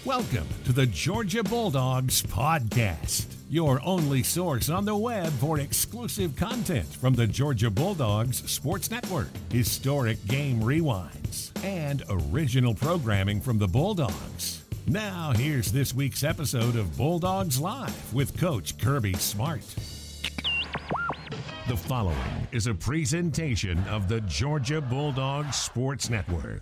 Welcome to the Georgia Bulldogs Podcast, your only source on the web for exclusive content from the Georgia Bulldogs Sports Network, historic game rewinds, and original programming from the Bulldogs. Now, here's this week's episode of Bulldogs Live with Coach Kirby Smart. The following is a presentation of the Georgia Bulldogs Sports Network.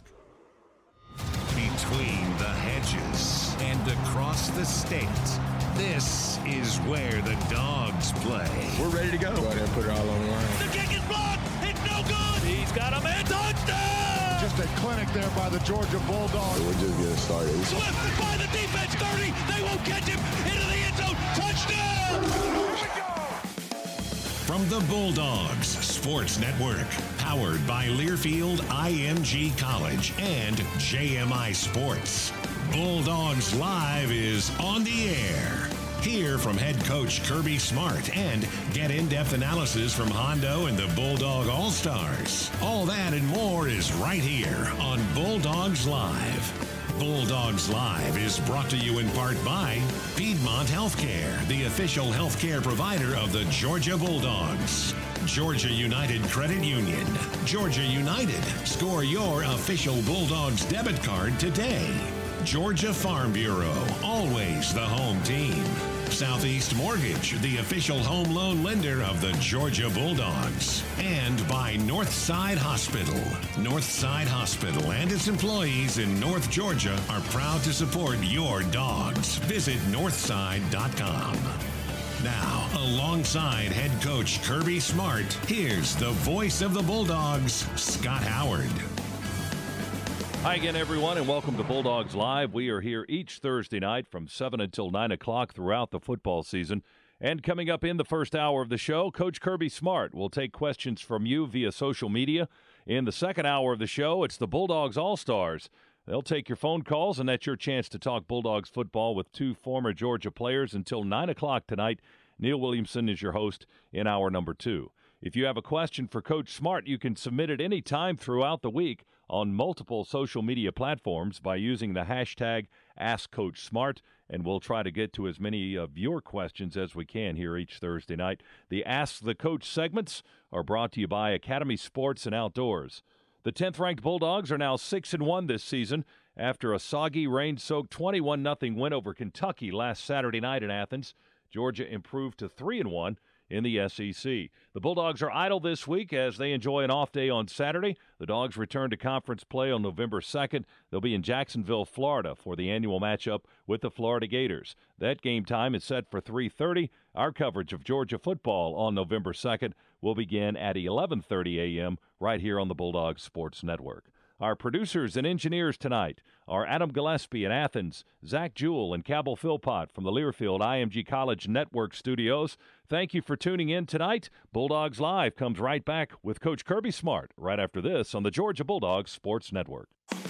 Between the hedges and across the state, this is where the Dogs play. We're ready to go. Go ahead and put it all on the line. The kick is blocked. It's no good. He's got a man. Touchdown! Just a clinic there by the Georgia Bulldogs. We're just getting started. Swift by the defense. 30. They won't catch him. Into the end zone. Touchdown! Here we go. From the Bulldogs Sports Network, powered by Learfield IMG College and JMI Sports, Bulldogs Live is on the air. Hear from head coach Kirby Smart and get in-depth analysis from Hondo and the Bulldog All-Stars. All that and more is right here on Bulldogs Live. Bulldogs Live is brought to you in part by Piedmont Healthcare, the official healthcare provider of the Georgia Bulldogs. Georgia United Credit Union. Georgia United. Score your official Bulldogs debit card today. Georgia Farm Bureau, always the home team. Southeast Mortgage, the official home loan lender of the Georgia Bulldogs. And by Northside Hospital. Northside Hospital and its employees in North Georgia are proud to support your dogs. Visit northside.com. Now, alongside head coach Kirby Smart, here's the voice of the Bulldogs, Scott Howard. Hi again, everyone, and welcome to Bulldogs Live. We are here each Thursday night from 7 until 9 o'clock throughout the football season. And coming up in the first hour of the show, Coach Kirby Smart will take questions from you via social media. In the second hour of the show, it's the Bulldogs All-Stars. They'll take your phone calls, and that's your chance to talk Bulldogs football with two former Georgia players until 9 o'clock tonight. Neil Williamson is your host in hour number 2. If you have a question for Coach Smart, you can submit it any time throughout the week on multiple social media platforms by using the hashtag AskCoachSmart, and we'll try to get to as many of your questions as we can here each Thursday night. The Ask the Coach segments are brought to you by Academy Sports and Outdoors. The 10th-ranked Bulldogs are now 6-1 this season after a soggy, rain-soaked 21-0 win over Kentucky last Saturday night in Athens. Georgia improved to 3-1 in the SEC. The Bulldogs are idle this week as they enjoy an off day on Saturday. The Dogs return to conference play on November 2nd. They'll be in Jacksonville, Florida for the annual matchup with the Florida Gators. That game time is set for 3:30. Our coverage of Georgia football on November 2nd will begin at 11:30 a.m. right here on the Bulldogs Sports Network. Our producers and engineers tonight are Adam Gillespie in Athens, Zach Jewell and Cabell Philpott from the Learfield IMG College Network studios. Thank you for tuning in tonight. Bulldogs Live comes right back with Coach Kirby Smart right after this on the Georgia Bulldogs Sports Network.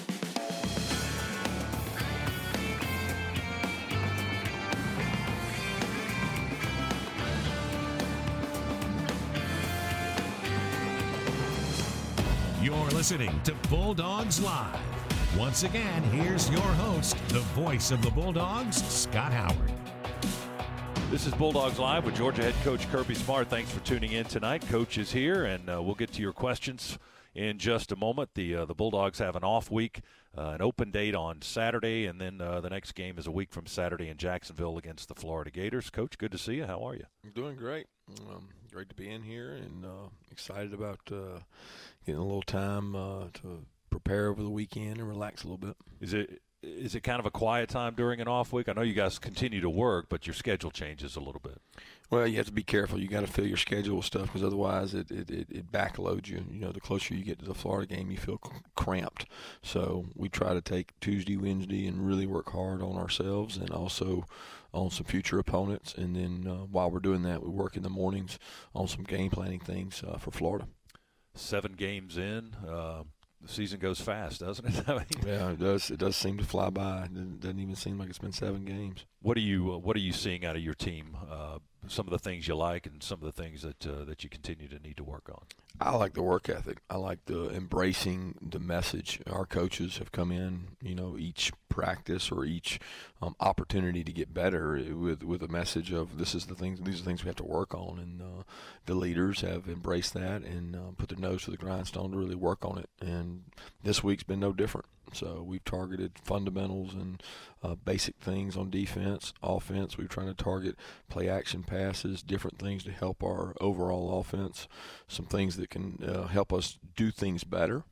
You're listening to Bulldogs Live. Once again, here's your host, the voice of the Bulldogs, Scott Howard. This is Bulldogs Live with Georgia head coach Kirby Smart. Thanks for tuning in tonight. Coach is here, and we'll get to your questions in just a moment. The Bulldogs have an off week, an open date on Saturday, and then the next game is a week from Saturday in Jacksonville against the Florida Gators. Coach, good to see you. How are you? I'm doing great. Great to be in here, and excited about getting a little time to prepare over the weekend and relax a little bit. Is it kind of a quiet time during an off week? I know you guys continue to work, but your schedule changes a little bit. Well, you have to be careful. You got to fill your schedule with stuff because otherwise it backloads you. You know, the closer you get to the Florida game, you feel cramped. So we try to take Tuesday, Wednesday, and really work hard on ourselves and also on some future opponents. And then while we're doing that, we work in the mornings on some game planning things for Florida. 7 games in. The season goes fast, doesn't it? Yeah, it does. It does seem to fly by. It doesn't even seem like it's been 7 games. What are you seeing out of your team? Some of the things you like, and some of the things that you continue to need to work on. I like the work ethic. I like the embracing the message. Our coaches have come in, each practice or each opportunity to get better with a message of these are the things we have to work on, and the leaders have embraced that and put their nose to the grindstone to really work on it. And this week's been no different. So we've targeted fundamentals and basic things on defense. Offense, we're trying to target play action passes, different things to help our overall offense, some things that can help us do things better.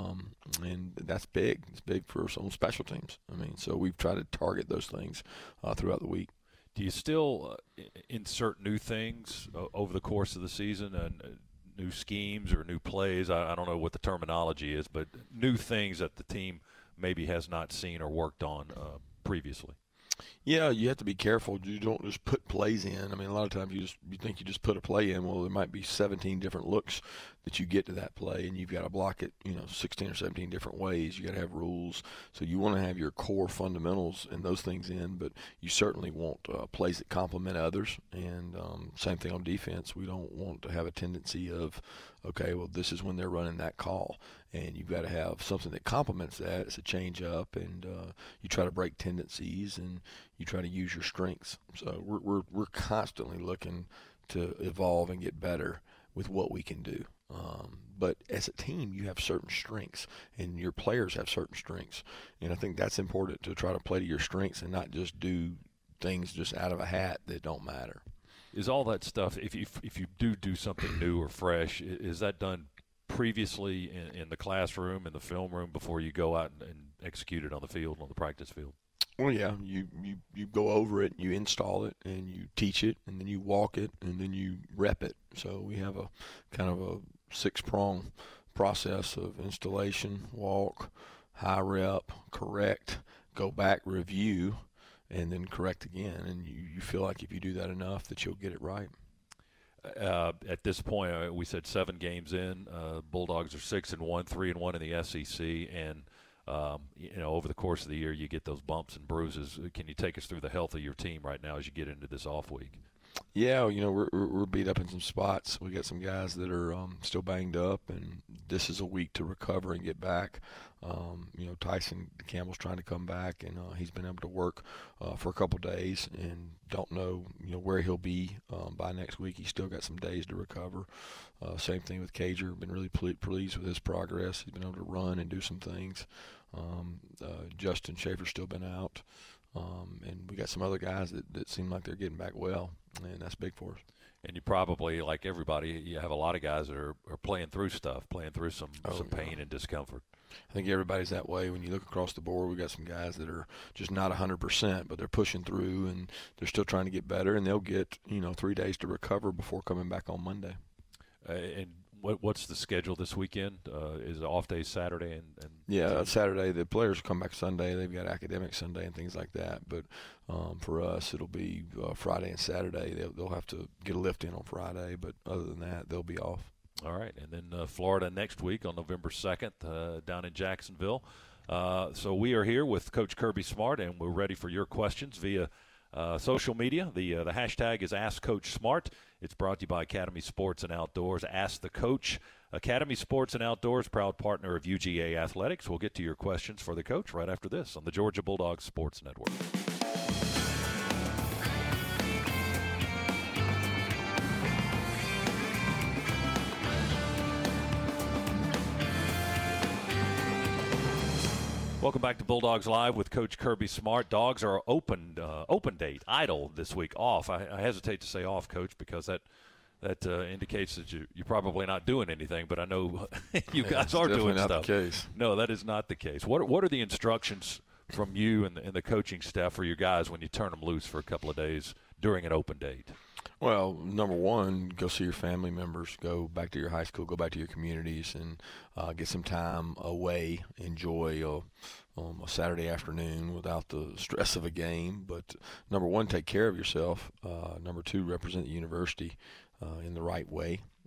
And that's big. It's big for some special teams. I mean, so we've tried to target those things throughout the week. Do you still insert new things over the course of the season and new schemes or new plays? I don't know what the terminology is, but new things that the team maybe has not seen or worked on previously. Yeah, you have to be careful. You don't just put plays in. I mean, a lot of times you think you just put a play in. Well, there might be 17 different looks that you get to that play, and you've got to block it, 16 or 17 different ways. You got to have rules. So you want to have your core fundamentals and those things in, but you certainly want plays that complement others. And same thing on defense. We don't want to have a tendency of, okay, well, this is when they're running that call. And you've got to have something that complements that. It's a change up, and you try to break tendencies, and you try to use your strengths. So we're constantly looking to evolve and get better with what we can do. But as a team, you have certain strengths, and your players have certain strengths. And I think that's important, to try to play to your strengths and not just do things just out of a hat that don't matter. Is all that stuff, if you do something new or fresh, is that done previously in the classroom, in the film room, before you go out and execute it on the field, on the practice field? Well, yeah, you go over it, you install it, and you teach it, and then you walk it, and then you rep it. So we have a kind of a 6-prong process of installation, walk, high rep, correct, go back, review, and then correct again. And you feel like if you do that enough that you'll get it right. At this point, we said 7 games in. Bulldogs are 6-1, 3-1 in the SEC, and over the course of the year, you get those bumps and bruises. Can you take us through the health of your team right now as you get into this off week? Yeah, we're beat up in some spots. We got some guys that are still banged up, and this is a week to recover and get back. Tyson Campbell's trying to come back, and he's been able to work for a couple days, and don't know where he'll be by next week. He's still got some days to recover. Same thing with Cager. Been really pleased with his progress. He's been able to run and do some things. Justin Schaefer's still been out. And we got some other guys that seem like they're getting back well, and that's big for us. And you probably, like everybody, you have a lot of guys that are playing through stuff, playing through some pain and discomfort. I think everybody's that way. When you look across the board, we got some guys that are just not 100%, but they're pushing through, and they're still trying to get better, and they'll get 3 days to recover before coming back on Monday. And what's the schedule this weekend? Is it off day Saturday? Yeah, Saturday. The players come back Sunday. They've got academic Sunday and things like that. But for us, it'll be Friday and Saturday. They'll have to get a lift in on Friday, but other than that, they'll be off. All right, and then Florida next week on November 2nd down in Jacksonville. So we are here with Coach Kirby Smart, and we're ready for your questions via social media. The hashtag is AskCoachSmart. It's brought to you by Academy Sports and Outdoors. Ask the Coach. Academy Sports and Outdoors, proud partner of UGA Athletics. We'll get to your questions for the coach right after this on the Georgia Bulldogs Sports Network. Welcome back to Bulldogs Live with Coach Kirby Smart. Dogs are open date, idle this week, off. I hesitate to say off, Coach, because that indicates that you're probably not doing anything. But I know you guys are doing stuff. Not the case. No, that is not the case. What are the instructions from you and the coaching staff for your guys when you turn them loose for a couple of days during an open date? Well, number one, go see your family members, go back to your high school, go back to your communities, and get some time away. Enjoy a Saturday afternoon without the stress of a game. But number one, take care of yourself. Number two, represent the university in the right way.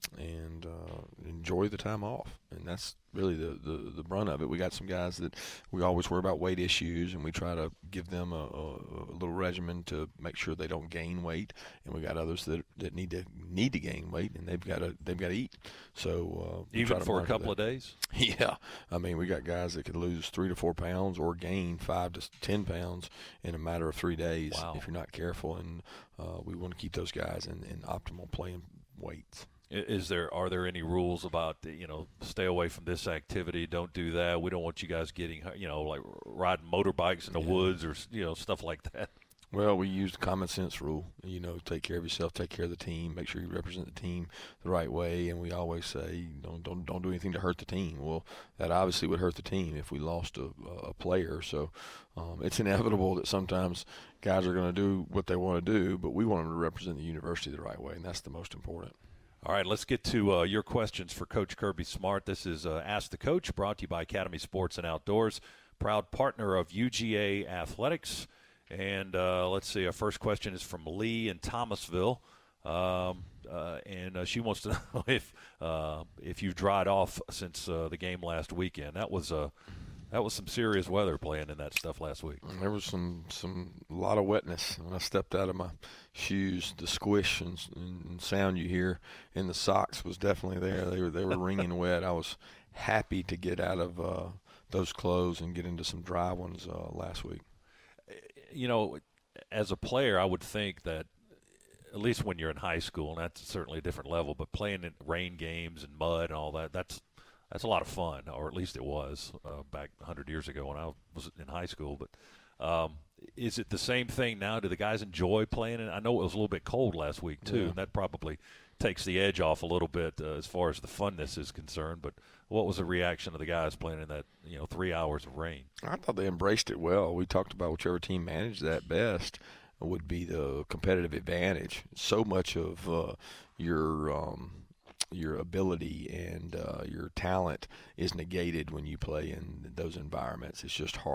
and enjoy the time off. And that's really the brunt of it. We got some guys that we always worry about weight issues, and we try to give them a little regimen to make sure they don't gain weight. And we got others that need to gain weight, and they've got to eat. So even for a couple of days. Yeah, I mean, we got guys that could lose 3 to 4 pounds or gain 5 to 10 pounds in a matter of 3 days. Wow. If you're not careful. And we want to keep those guys in optimal playing weights. Are there any rules about, stay away from this activity, don't do that? We don't want you guys getting, like riding motorbikes in the woods or, stuff like that. Well, we use the common sense rule. Take care of yourself, take care of the team, make sure you represent the team the right way. And we always say, don't do anything to hurt the team. Well, that obviously would hurt the team if we lost a player. So it's inevitable that sometimes guys are going to do what they want to do, but we want them to represent the university the right way, and that's the most important. All right, let's get to your questions for Coach Kirby Smart. This is Ask the Coach, brought to you by Academy Sports and Outdoors, proud partner of UGA Athletics. And let's see, our first question is from Lee in Thomasville, and she wants to know if you've dried off since the game last weekend. That was some serious weather playing in that stuff last week. There was a lot of wetness when I stepped out of my shoes. The squish and sound you hear in the socks was definitely there. They were wringing wet. I was happy to get out of those clothes and get into some dry ones last week. As a player, I would think that at least when you're in high school, and that's certainly a different level, but playing in rain games and mud and all that, that's a lot of fun, or at least it was back 100 years ago when I was in high school. But is it the same thing now? Do the guys enjoy playing it? I know it was a little bit cold last week, too, and that probably takes the edge off a little bit as far as the funness is concerned. But what was the reaction of the guys playing in that 3 hours of rain? I thought they embraced it well. We talked about whichever team managed that best would be the competitive advantage. So much of your ability and your talent is negated when you play in those environments. It's just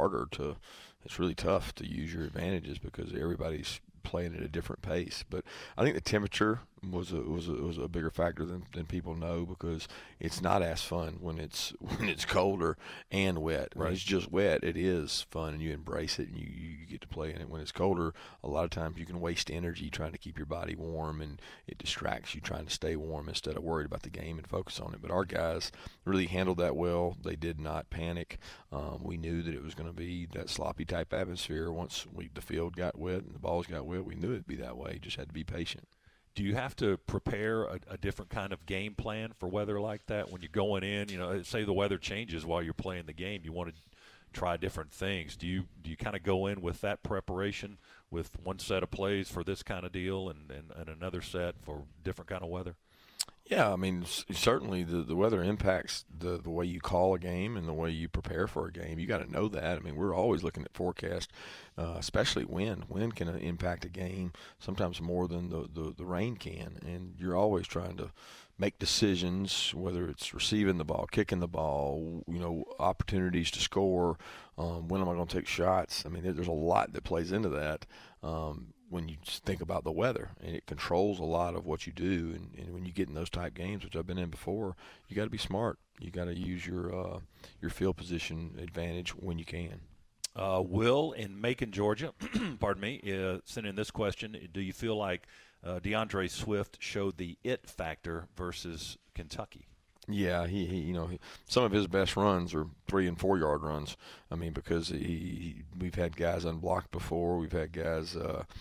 it's really tough to use your advantages because everybody's playing at a different pace. But I think the temperature was a bigger factor than people know, because it's not as fun when it's colder and wet. When it's just wet, it is fun and you embrace it and you get to play in it. When it's colder, a lot of times you can waste energy trying to keep your body warm, and it distracts you trying to stay warm instead of worried about the game and focus on it. But our guys really handled that well. They did not panic. We knew that it was going to be that sloppy type atmosphere. Once the field got wet and the balls got wet, we knew it'd be that way. Just had to be patient. Do you have to prepare a different kind of game plan for weather like that when you're going in? Say the weather changes while you're playing the game. You want to try different things. Do you kind of go in with that preparation, with one set of plays for this kind of deal and another set for different kind of weather? Yeah, I mean, certainly the weather impacts the way you call a game and the way you prepare for a game. You got to know that. I mean, we're always looking at forecast, especially wind. Wind can impact a game sometimes more than the rain can, and you're always trying to make decisions, whether it's receiving the ball, kicking the ball, opportunities to score, when am I going to take shots. I mean, there's a lot that plays into that. When you think about the weather, and it controls a lot of what you do. And when you get in those type games, which I've been in before, you got to be smart. You got to use your field position advantage when you can. Will in Macon, Georgia, pardon me, sent in this question. Do you feel like DeAndre Swift showed the it factor versus Kentucky? Yeah, he some of his best runs are 3 and 4 yard runs. I mean, because we've had guys unblocked before. We've had guys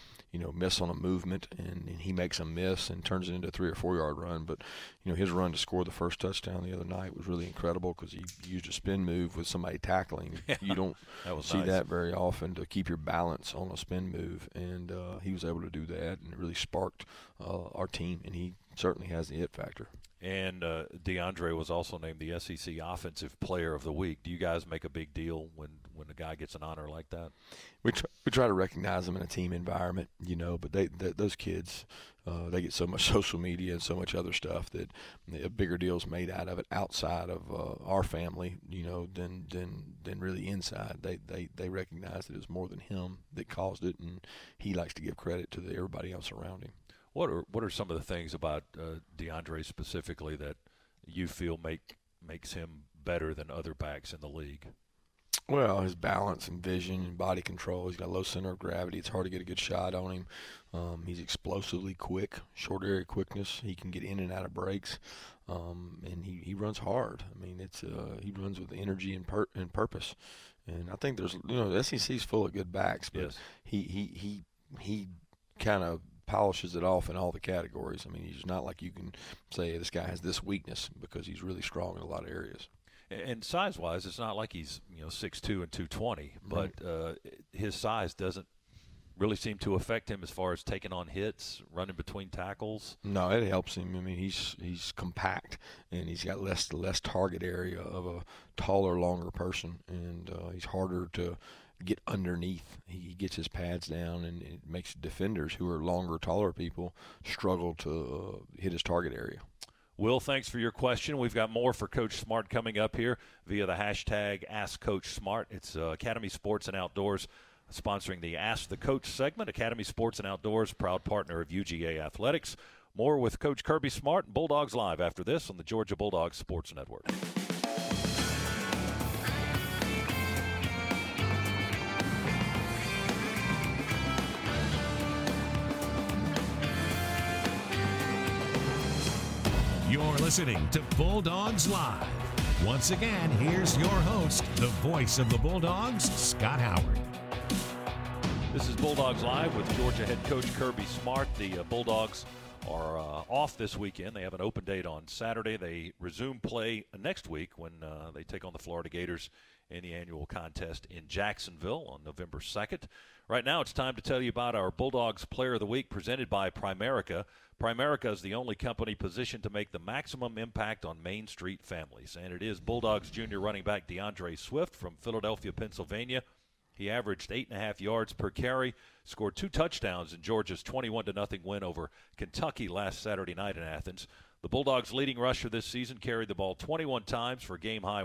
miss on a movement, and he makes a miss and turns it into a 3 or 4 yard run. But his run to score the first touchdown the other night was really incredible, because he used a spin move with somebody tackling. You don't see that very often, to keep your balance on a spin move, and he was able to do that, and it really sparked our team. And he certainly has the it factor. And DeAndre was also named the SEC Offensive Player of the Week. Do you guys make a big deal when a guy gets an honor like that? We try to recognize them in a team environment, but those kids, they get so much social media and so much other stuff that a bigger deal's made out of it outside of our family, than really inside. They recognize that it was more than him that caused it, and he likes to give credit to everybody else around him. What are some of the things about DeAndre specifically that you feel makes him better than other backs in the league? Well, his balance and vision and body control. He's got low center of gravity. It's hard to get a good shot on him. He's explosively quick, short area quickness. He can get in and out of breaks, and he runs hard. I mean, he runs with energy and purpose. And I think there's, the SEC's full of good backs, but yes. he kind of polishes it off in all the categories. I mean, he's not like you can say this guy has this weakness, because he's really strong in a lot of areas. And size-wise, it's not like he's 6'2" and 220, but his size doesn't really seem to affect him as far as taking on hits, running between tackles. No, it helps him. I mean, he's compact, and he's got less target area of a taller, longer person, and he's harder to get underneath. He gets his pads down, and it makes defenders who are longer, taller people struggle to hit his target area. Will, thanks for your question. We've got more for Coach Smart coming up here via the hashtag #AskCoachSmart. It's Academy Sports and Outdoors sponsoring the Ask the Coach segment. Academy Sports and Outdoors, proud partner of UGA Athletics. More with Coach Kirby Smart and Bulldogs Live after this on the Georgia Bulldogs Sports Network. You're listening to Bulldogs Live. Once again, here's your host, the voice of the Bulldogs, Scott Howard. This is Bulldogs Live with Georgia head coach Kirby Smart. The Bulldogs are off this weekend. They have an open date on Saturday. They resume play next week when they take on the Florida Gators in the annual contest in Jacksonville on November 2nd. Right now, it's time to tell you about our Bulldogs Player of the Week presented by Primerica. Primerica is the only company positioned to make the maximum impact on Main Street families, and it is Bulldogs junior running back DeAndre Swift from Philadelphia, Pennsylvania. He averaged 8.5 yards per carry, scored 2 touchdowns in Georgia's 21-0 win over Kentucky last Saturday night in Athens. The Bulldogs' leading rusher this season carried the ball 21 times for a game-high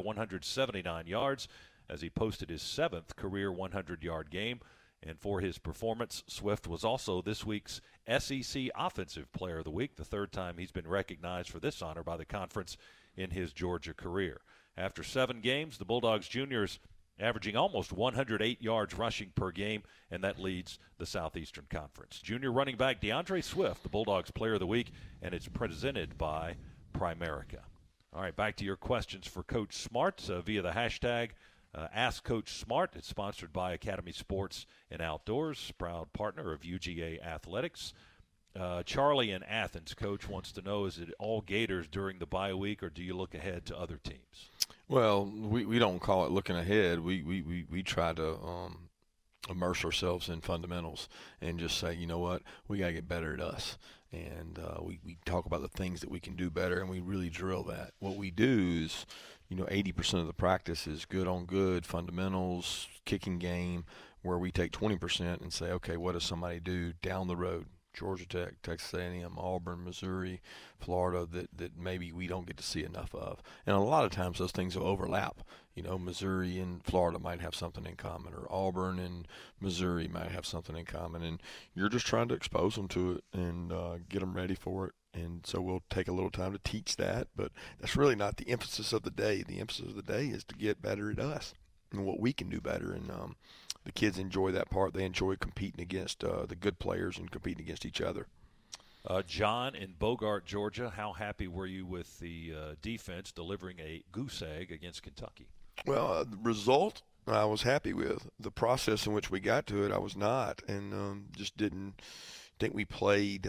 179 yards as he posted his 7th career 100-yard game. And for his performance, Swift was also this week's SEC Offensive Player of the Week, the 3rd time he's been recognized for this honor by the conference in his Georgia career. After 7 games, the Bulldogs juniors averaging almost 108 yards rushing per game, and that leads the Southeastern Conference. Junior running back DeAndre Swift, the Bulldogs Player of the Week, and it's presented by Primerica. All right, back to your questions for Coach Smart via the hashtag Ask Coach Smart. It's sponsored by Academy Sports and Outdoors, proud partner of UGA Athletics. Charlie in Athens, Coach, wants to know, is it all Gators during the bye week, or do you look ahead to other teams? Well, we don't call it looking ahead. We try to immerse ourselves in fundamentals and just say, you know what, we got to get better at us. And we talk about the things that we can do better, and we really drill that. What we do is, 80% of the practice is good on good, fundamentals, kicking game, where we take 20% and say, okay, what does somebody do down the road? Georgia Tech, Texas A&M, Auburn, Missouri, Florida, that maybe we don't get to see enough of. And a lot of times those things will overlap. Missouri and Florida might have something in common, or Auburn and Missouri might have something in common. And you're just trying to expose them to it and get them ready for it. And so we'll take a little time to teach that, but that's really not the emphasis of the day. The emphasis of the day is to get better at us and what we can do better. And the kids enjoy that part. They enjoy competing against the good players and competing against each other. John in Bogart, Georgia, how happy were you with the defense delivering a goose egg against Kentucky? Well, the result I was happy with. The process in which we got to it, I was not, and just didn't think we played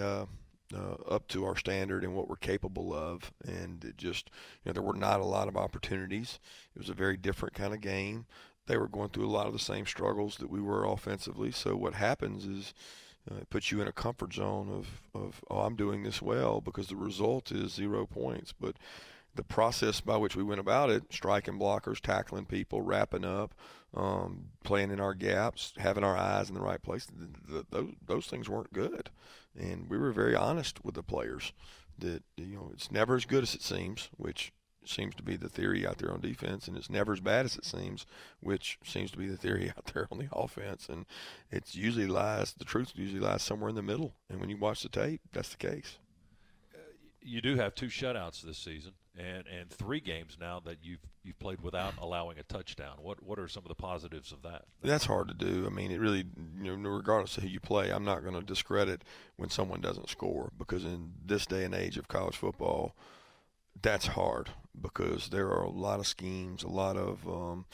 up to our standard and what we're capable of. And it just, there were not a lot of opportunities. It was a very different kind of game. They were going through a lot of the same struggles that we were offensively. So what happens is it puts you in a comfort zone of I'm doing this well, because the result is 0 points. But the process by which we went about it, striking blockers, tackling people, wrapping up, playing in our gaps, having our eyes in the right place, those things weren't good. And we were very honest with the players that, it's never as good as it seems, which seems to be the theory out there on defense, and it's never as bad as it seems, which seems to be the theory out there on the offense. And the truth usually lies somewhere in the middle. And when you watch the tape, that's the case. You do have 2 shutouts this season, and 3 games now that you've played without allowing a touchdown. What are some of the positives of that? That's hard to do. I mean, it really, regardless of who you play, I'm not going to discredit when someone doesn't score, because in this day and age of college football, that's hard, because there are a lot of schemes, a lot of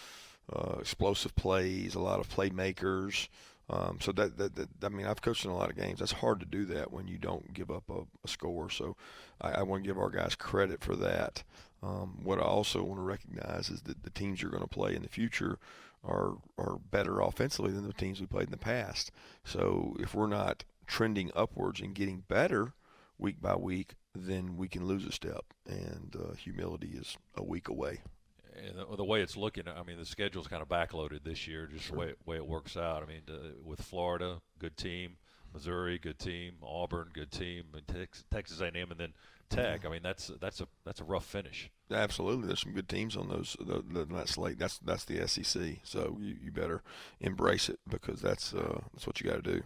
explosive plays, a lot of playmakers. So I mean, I've coached in a lot of games. That's hard to do that when you don't give up a score. So I want to give our guys credit for that. What I also want to recognize is that the teams you're going to play in the future are better offensively than the teams we played in the past. So if we're not trending upwards and getting better week by week, then we can lose a step. And humility is a week away. And the way it's looking, I mean, the schedule's kind of backloaded this year, just Sure. the way it works out. I mean, with Florida, good team; Missouri, good team; Auburn, good team; and Texas A&M, and then Tech. I mean, that's a rough finish. Absolutely, there's some good teams on that slate. That's the SEC. So you better embrace it, because that's what you got to do.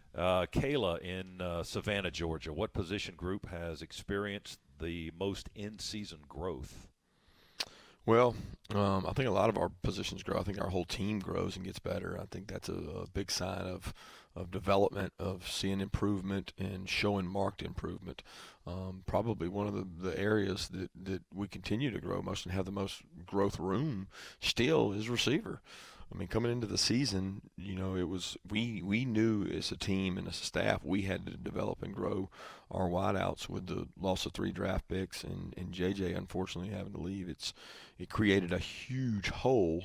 Kayla in Savannah, Georgia. What position group has experienced the most in-season growth? Well, I think a lot of our positions grow. I think our whole team grows and gets better. I think that's a big sign of development, of seeing improvement and showing marked improvement. Probably one of the areas that we continue to grow most and have the most growth room still is receiver. I mean, coming into the season, it was we knew as a team and as a staff we had to develop and grow our wideouts. With the loss of 3 draft picks and JJ unfortunately having to leave, it created a huge hole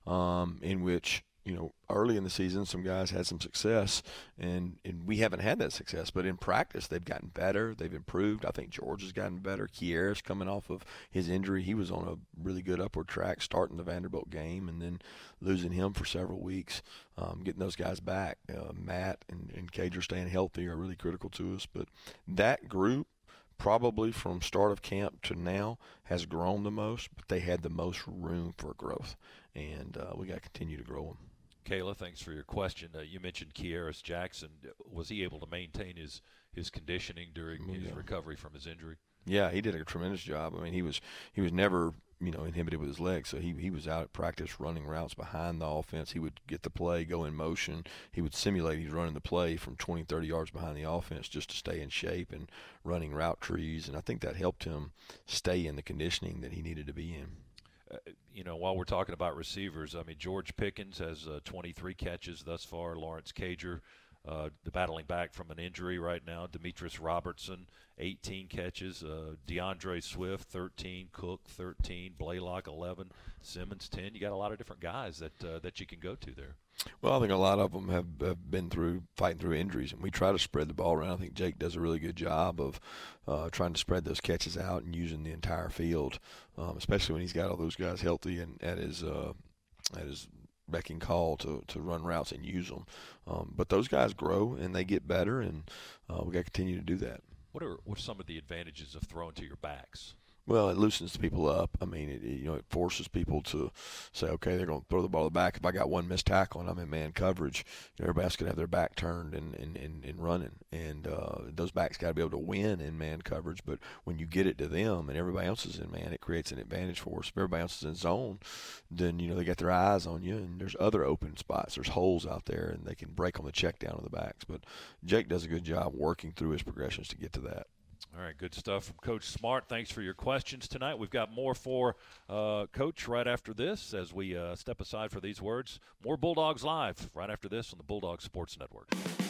in which, early in the season some guys had some success, and we haven't had that success. But in practice, they've gotten better. They've improved. I think George has gotten better. Kieras, coming off of his injury, he was on a really good upward track starting the Vanderbilt game and then losing him for several weeks. Getting those guys back, Matt and Cage are staying healthy, are really critical to us. But that group, probably from start of camp to now, has grown the most, but they had the most room for growth, and we got to continue to grow them. Kayla, thanks for your question. You mentioned Kieras Jackson. Was he able to maintain his conditioning during his recovery from his injury? Yeah, he did a tremendous job. I mean, he was never inhibited with his legs, so he was out at practice running routes behind the offense. He would get the play, go in motion. He would simulate he's running the play from 20, 30 yards behind the offense just to stay in shape and running route trees. And I think that helped him stay in the conditioning that he needed to be in. While we're talking about receivers, I mean, George Pickens has 23 catches thus far. Lawrence Cager, battling back from an injury right now. Demetrius Robertson, 18 catches. DeAndre Swift, 13. Cook, 13. Blaylock, 11. Simmons, 10. You got a lot of different guys that you can go to there. Well, I think a lot of them have been fighting through injuries, and we try to spread the ball around. I think Jake does a really good job of trying to spread those catches out and using the entire field, especially when he's got all those guys healthy and at his beck and call to run routes and use them. But those guys grow and they get better, and we got to continue to do that. What are some of the advantages of throwing to your backs? Well, it loosens people up. I mean, it forces people to say, okay, they're going to throw the ball to the back. If I got one missed tackle and I'm in man coverage, everybody else could have their back turned and running. And those backs got to be able to win in man coverage. But when you get it to them and everybody else is in man, it creates an advantage for us. If everybody else is in zone, then, they got their eyes on you, and there's other open spots. There's holes out there, and they can break on the check down of the backs. But Jake does a good job working through his progressions to get to that. All right, good stuff from Coach Smart. Thanks for your questions tonight. We've got more for Coach right after this as we step aside for these words. More Bulldogs Live right after this on the Bulldog Sports Network.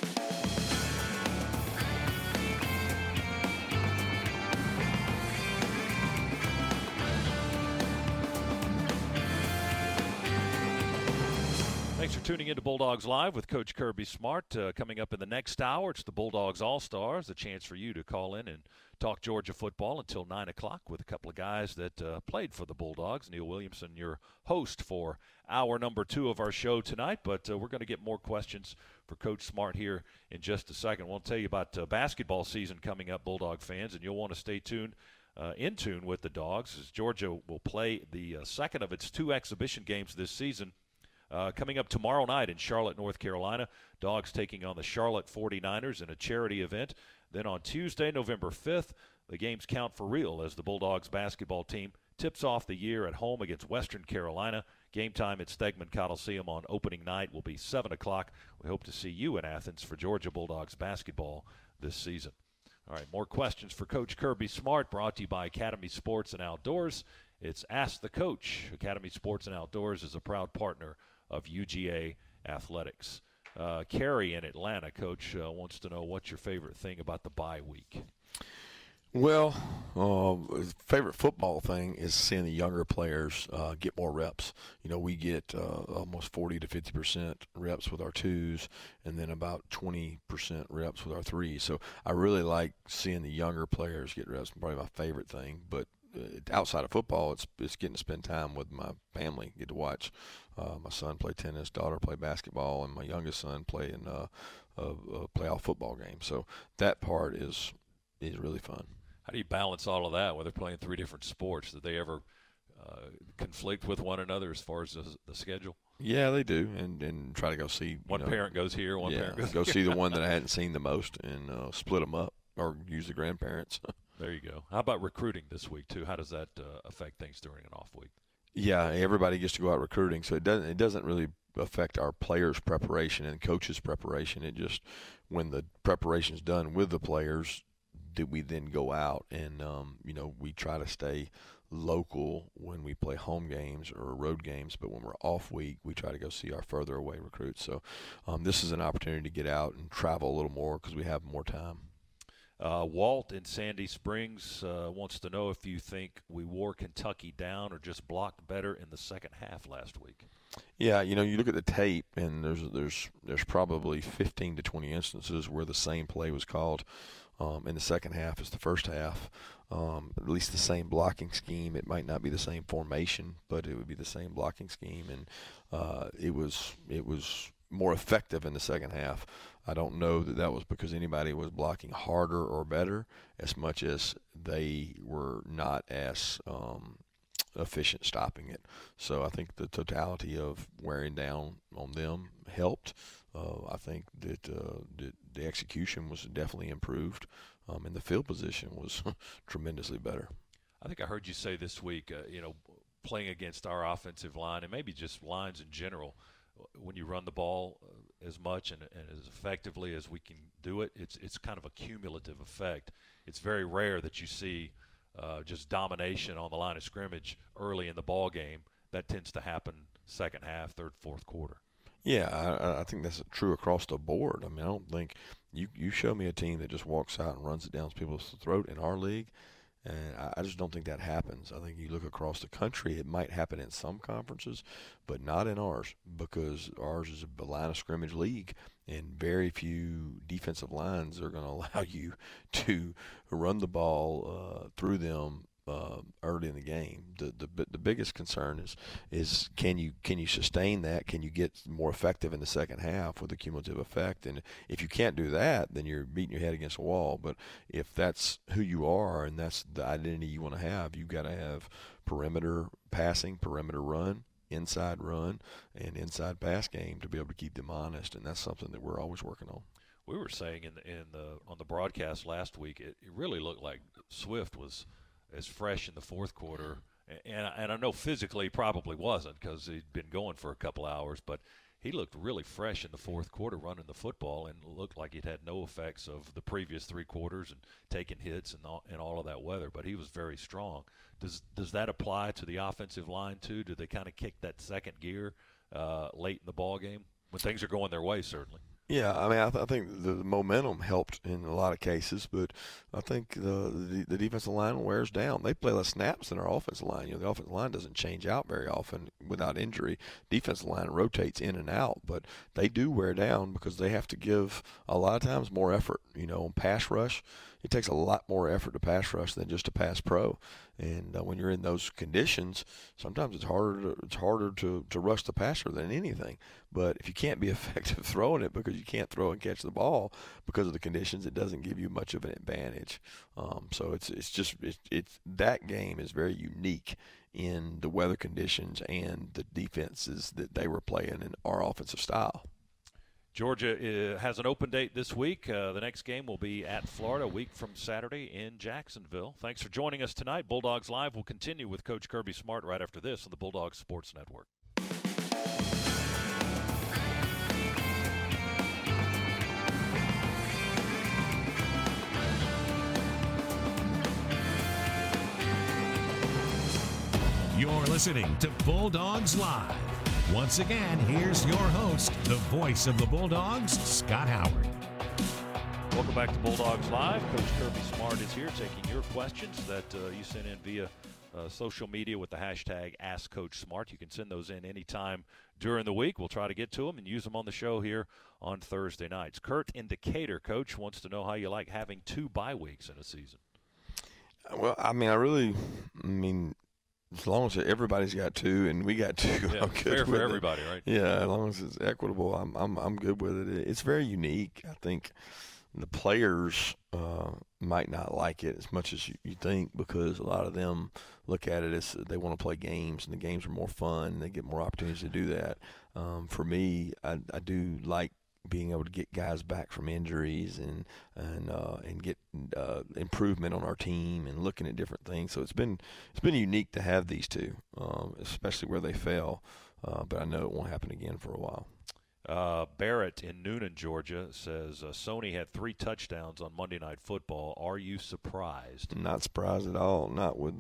Thanks for tuning in to Bulldogs Live with Coach Kirby Smart. Coming up in the next hour, it's the Bulldogs All-Stars, a chance for you to call in and talk Georgia football until 9 o'clock with a couple of guys that played for the Bulldogs. Neil Williamson, your host for hour number 2 of our show tonight. But we're going to get more questions for Coach Smart here in just a second. We'll tell you about basketball season coming up, Bulldog fans, and you'll want to stay tuned in tune with the Dogs, as Georgia will play the second of its 2 exhibition games this season. Coming up tomorrow night in Charlotte, North Carolina, Dogs taking on the Charlotte 49ers in a charity event. Then on Tuesday, November 5th, the games count for real as the Bulldogs basketball team tips off the year at home against Western Carolina. Game time at Stegman Coliseum on opening night will be 7 o'clock. We hope to see you in Athens for Georgia Bulldogs basketball this season. All right, more questions for Coach Kirby Smart, brought to you by Academy Sports and Outdoors. It's Ask the Coach. Academy Sports and Outdoors is a proud partner of UGA Athletics. Carrie in Atlanta, Coach, wants to know what's your favorite thing about the bye week? Well, favorite football thing is seeing the younger players get more reps. You know, we get almost 40 to 50% reps with our 2s, and then about 20% reps with our 3s. So I really like seeing the younger players get reps. Probably my favorite thing. But outside of football, it's getting to spend time with my family. Get to watch my son play tennis, daughter play basketball, and my youngest son play in a playoff football game. So that part is really fun. How do you balance all of that when they're playing 3 different sports? Do they ever conflict with one another as far as the schedule? Yeah, they do, and try to go see. One parent goes here, one parent goes go here. see the one that I hadn't seen the most and split them up or use the grandparents. There you go. How about recruiting this week, too? How does that affect things during an off week? Yeah, everybody gets to go out recruiting, so it doesn't really affect our players' preparation and coaches' preparation. It just, when the preparation's done with the players, do we then go out and we try to stay local when we play home games or road games, but when we're off week, we try to go see our further away recruits. So this is an opportunity to get out and travel a little more because we have more time. Walt in Sandy Springs wants to know if you think we wore Kentucky down or just blocked better in the second half last week. Yeah, you look at the tape, and there's probably 15 to 20 instances where the same play was called in the second half as the first half. At least the same blocking scheme. It might not be the same formation, but it would be the same blocking scheme, and it was more effective in the second half. I don't know that was because anybody was blocking harder or better as much as they were not as efficient stopping it. So I think the totality of wearing down on them helped. I think that the execution was definitely improved, and the field position was tremendously better. I think I heard you say this week, playing against our offensive line and maybe just lines in general, when you run the ball as much and as effectively as we can do it, it's kind of a cumulative effect. It's very rare that you see just domination on the line of scrimmage early in the ball game. That tends to happen second half, third, fourth quarter. Yeah, I think that's true across the board. I mean, I don't think you show me a team that just walks out and runs it down people's throat in our league, and I just don't think that happens. I think you look across the country, it might happen in some conferences, but not in ours, because ours is a line of scrimmage league, and very few defensive lines are going to allow you to run the ball through them early in the game. The biggest concern is can you sustain that? Can you get more effective in the second half with a cumulative effect? And if you can't do that, then you're beating your head against a wall. But if that's who you are and that's the identity you want to have, you've got to have perimeter passing, perimeter run, inside run, and inside pass game to be able to keep them honest. And that's something that we're always working on. We were saying on the broadcast last week, it really looked like Swift was as fresh in the fourth quarter, and I know physically probably wasn't because he'd been going for a couple hours, but he looked really fresh in the fourth quarter running the football and looked like he'd had no effects of the previous 3 quarters and taking hits and all of that weather, but he was very strong. Does that apply to the offensive line too? Do they kind of kick that second gear late in the ball game when things are going their way, certainly? Yeah, I mean, I think the momentum helped in a lot of cases, but I think the defensive line wears down. They play less snaps than our offensive line. The offensive line doesn't change out very often without injury. Defensive line rotates in and out, but they do wear down because they have to give a lot of times more effort. On pass rush, it takes a lot more effort to pass rush than just to pass pro. And when you're in those conditions, sometimes it's harder to rush the passer than anything. But if you can't be effective throwing it because you can't throw and catch the ball because of the conditions, it doesn't give you much of an advantage. So it's that game is very unique in the weather conditions and the defenses that they were playing in our offensive style. Georgia has an open date this week. The next game will be at Florida a week from Saturday in Jacksonville. Thanks for joining us tonight. Bulldogs Live will continue with Coach Kirby Smart right after this on the Bulldogs Sports Network. You're listening to Bulldogs Live. Once again, here's your host, the voice of the Bulldogs, Scott Howard. Welcome back to Bulldogs Live. Coach Kirby Smart is here taking your questions that you sent in via social media with the hashtag AskCoachSmart. You can send those in anytime during the week. We'll try to get to them and use them on the show here on Thursday nights. Kurt in Decatur, Coach, wants to know how you like having 2 bye weeks in a season. Well, I mean, as long as everybody's got 2 and we got 2, yeah, I'm good fair with for everybody, it. Right? Yeah, as long as it's equitable, I'm good with it. It's very unique. I think the players might not like it as much as you think, because a lot of them look at it as they want to play games, and the games are more fun. They get more opportunities to do that. For me, I do like being able to get guys back from injuries and get improvement on our team and looking at different things. So it's been unique to have these 2, especially where they fell. But I know it won't happen again for a while. Barrett in Noonan, Georgia, says Sony had 3 touchdowns on Monday Night Football. Are you surprised? I'm not surprised at all. Not with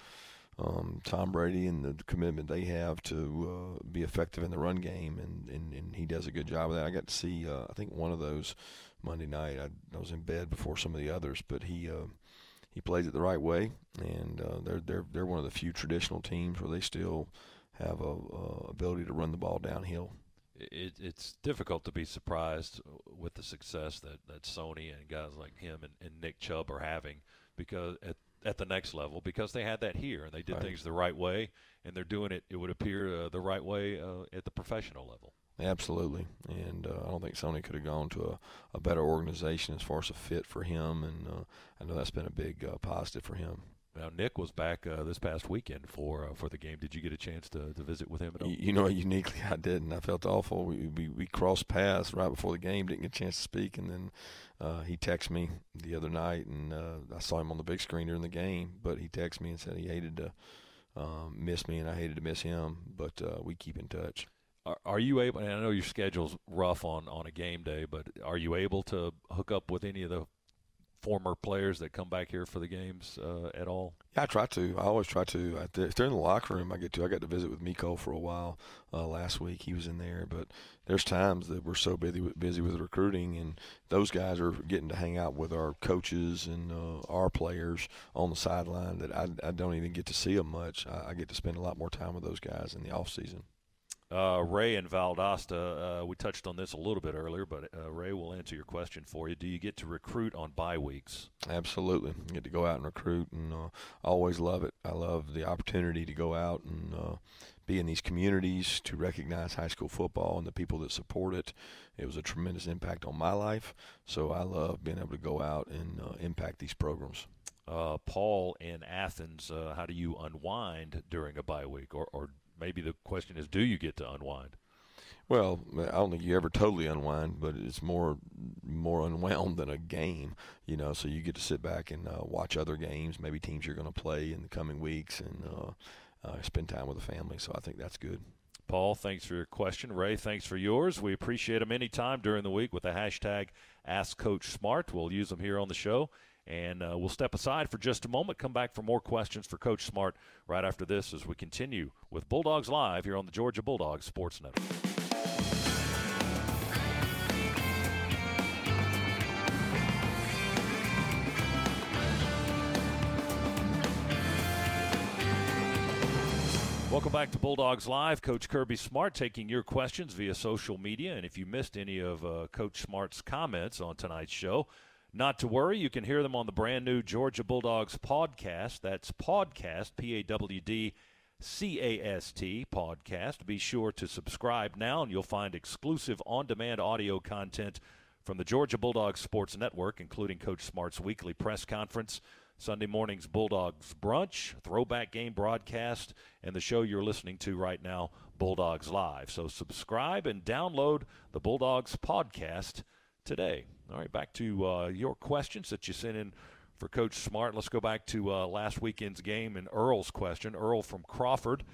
Tom Brady and the commitment they have to be effective in the run game, and he does a good job of that. I got to see I think one of those Monday night. I was in bed before some of the others, but he plays it the right way, and they're one of the few traditional teams where they still have a ability to run the ball downhill. It's difficult to be surprised with the success that Sony and guys like him and Nick Chubb are having, because at the next level, because they had that here and they did things the right way, and they're doing it would appear the right way at the professional level. Absolutely, and I don't think Sony could have gone to a better organization as far as a fit for him, and I know that's been a big positive for him. Now, Nick was back this past weekend for the game. Did you get a chance to visit with him at all? Uniquely I didn't. I felt awful. We crossed paths right before the game, didn't get a chance to speak, and then he texted me the other night, and I saw him on the big screen during the game, but he texted me and said he hated to miss me and I hated to miss him, but we keep in touch. Are you able, and I know your schedule's rough on a game day, but are you able to hook up with any of the former players that come back here for the games at all? Yeah, I try to. I always try to. If they're in the locker room, I got to visit with Miko for a while last week. He was in there, but there's times that we're so busy with recruiting, and those guys are getting to hang out with our coaches and our players on the sideline that I don't even get to see them much. I get to spend a lot more time with those guys in the off season. Ray in Valdosta, we touched on this a little bit earlier, but Ray will answer your question for you. Do you get to recruit on bye weeks? Absolutely. I get to go out and recruit, and I always love it. I love the opportunity to go out and be in these communities, to recognize high school football and the people that support it. It was a tremendous impact on my life, so I love being able to go out and impact these programs. Paul in Athens, how do you unwind during a bye week, or maybe the question is, do you get to unwind? Well, I don't think you ever totally unwind, but it's more unwound than a game, so you get to sit back and watch other games, maybe teams you're going to play in the coming weeks, and spend time with the family. So I think that's good. Paul, thanks for your question. Ray, thanks for yours. We appreciate them anytime during the week with the hashtag AskCoachSmart. We'll use them here on the show. And we'll step aside for just a moment, come back for more questions for Coach Smart right after this as we continue with Bulldogs Live here on the Georgia Bulldogs Sports Network. Welcome back to Bulldogs Live. Coach Kirby Smart taking your questions via social media. And if you missed any of Coach Smart's comments on tonight's show, not to worry. You can hear them on the brand new Georgia Bulldogs podcast. That's podcast, PAWDCAST podcast. Be sure to subscribe now, and you'll find exclusive on-demand audio content from the Georgia Bulldogs Sports Network, including Coach Smart's weekly press conference, Sunday morning's Bulldogs Brunch, throwback game broadcast, and the show you're listening to right now, Bulldogs Live. So subscribe and download the Bulldogs podcast today. All right, back to your questions that you sent in for Coach Smart. Let's go back to last weekend's game and Earl's question. Earl from Crawford.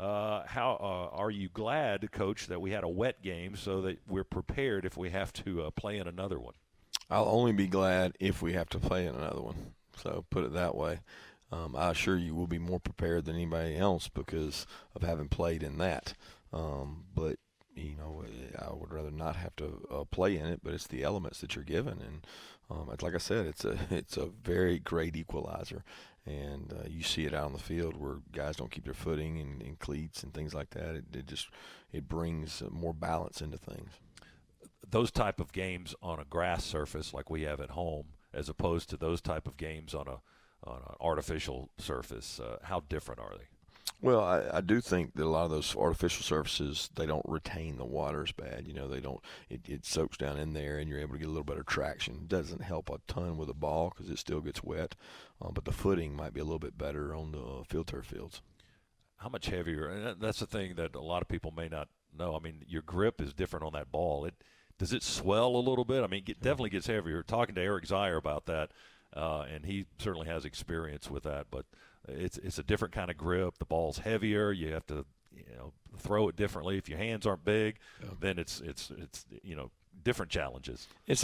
How are you glad, Coach, that we had a wet game so that we're prepared if we have to play in another one? I'll only be glad if we have to play in another one. So put it that way. I assure you we'll be more prepared than anybody else because of having played in that. But, you know, I would rather not have to play in it, but it's the elements that you're given. And it's, like I said, it's a very great equalizer. And you see it out on the field where guys don't keep their footing and cleats and things like that. It brings more balance into things. Those type of games on a grass surface like we have at home, as opposed to those type of games on an artificial surface, how different are they? Well, I do think that a lot of those artificial surfaces, they don't retain the water as bad. You know, they don't. It soaks down in there, and you're able to get a little better traction. It doesn't help a ton with the ball because it still gets wet, but the footing might be a little bit better on the field turf fields. How much heavier? And that's the thing that a lot of people may not know. I mean, your grip is different on that ball. Does it swell a little bit? I mean, it definitely gets heavier. Talking to Eric Zier about that, and he certainly has experience with that. But it's a different kind of grip. The ball's heavier. You have to, throw it differently. If your hands aren't big, then it's different challenges. It's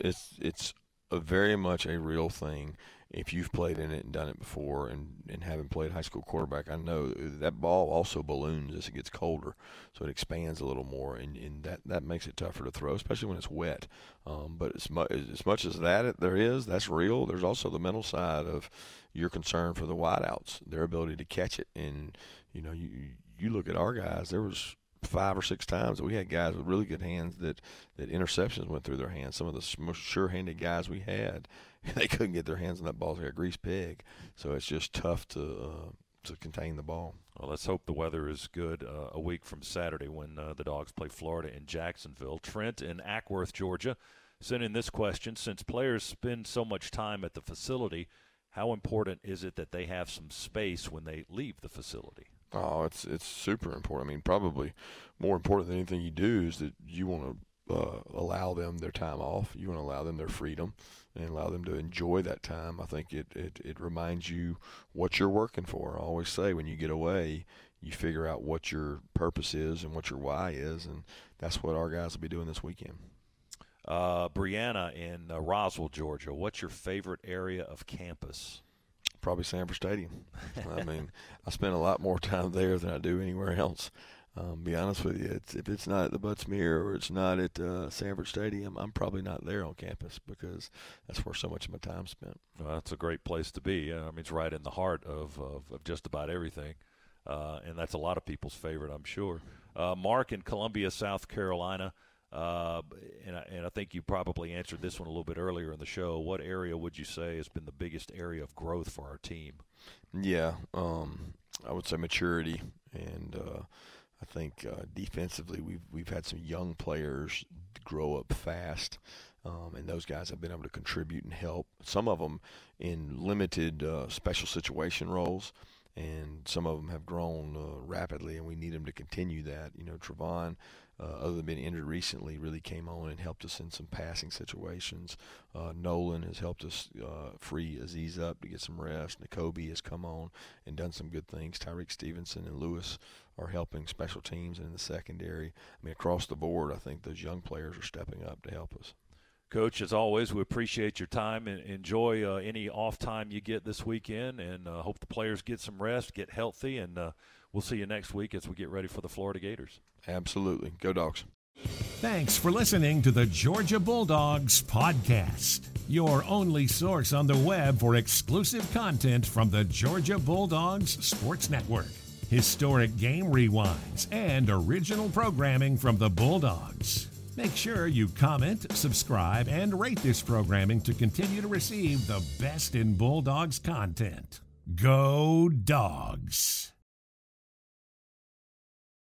a very much a real thing. If you've played in it and done it before and haven't played high school quarterback, I know that ball also balloons as it gets colder, so it expands a little more, and that makes it tougher to throw, especially when it's wet. But as much as that's real, there's also the mental side of your concern for the wideouts, their ability to catch it. And, you look at our guys, there was 5 or 6 times that we had guys with really good hands that interceptions went through their hands. Some of the most sure-handed guys we had, they couldn't get their hands on that ball like a greased pig. So it's just tough to contain the ball. Well, let's hope the weather is good a week from Saturday when the Dogs play Florida in Jacksonville. Trent in Ackworth, Georgia, sent in this question. Since players spend so much time at the facility, how important is it that they have some space when they leave the facility? Oh, it's super important. I mean, probably more important than anything you do is that you want to allow them their time off. You want to allow them their freedom and allow them to enjoy that time. I think it reminds you what you're working for. I always say when you get away, you figure out what your purpose is and what your why is, and that's what our guys will be doing this weekend. Brianna in Roswell, Georgia, what's your favorite area of campus? Probably Sanford Stadium. I mean, I spend a lot more time there than I do anywhere else. Be honest with you, if it's not at the Butts-Mehre or it's not at Sanford Stadium, I'm probably not there on campus because that's where so much of my time's spent. Well, that's a great place to be. I mean, it's right in the heart of just about everything, and that's a lot of people's favorite, I'm sure. Mark in Columbia, South Carolina. And I think you probably answered this one a little bit earlier in the show. What area would you say has been the biggest area of growth for our team? Yeah, I would say maturity, and I think defensively we've had some young players grow up fast, and those guys have been able to contribute and help. Some of them in limited special situation roles, and some of them have grown rapidly, and we need them to continue that. Trevon, other than being injured recently, really came on and helped us in some passing situations. Nolan has helped us free Aziz up to get some rest. N'Kobe has come on and done some good things. Tyreek Stevenson and Lewis are helping special teams and in the secondary. I mean, across the board, I think those young players are stepping up to help us. Coach, as always, we appreciate your time and enjoy any off time you get this weekend, and hope the players get some rest, get healthy, and we'll see you next week as we get ready for the Florida Gators. Absolutely. Go Dogs. Thanks for listening to the Georgia Bulldogs podcast, your only source on the web for exclusive content from the Georgia Bulldogs Sports Network. Historic game rewinds and original programming from the Bulldogs. Make sure you comment, subscribe, and rate this programming to continue to receive the best in Bulldogs content. Go Dogs!